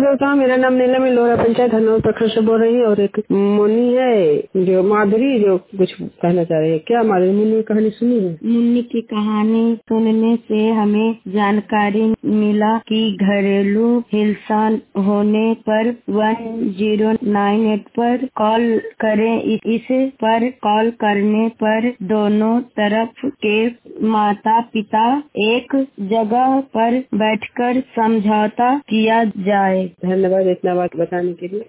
देवता, मेरा नाम नीलम लोरा पंचायत हरनौर प्रखंड से बोल रही है। और एक मुन्नी है जो माधुरी, जो कुछ कहना चाह रही है। क्या माधुरी, मुन्नी की कहानी सुनी है? मुन्नी की कहानी सुनने से हमें जानकारी मिला कि घरेलू हिंसा होने पर 1098 पर कॉल करें। इस पर कॉल करने पर दोनों तरफ के माता पिता एक जगह पर बैठकर समझौता किया जाए। धन्यवाद इतना बात बताने के लिए।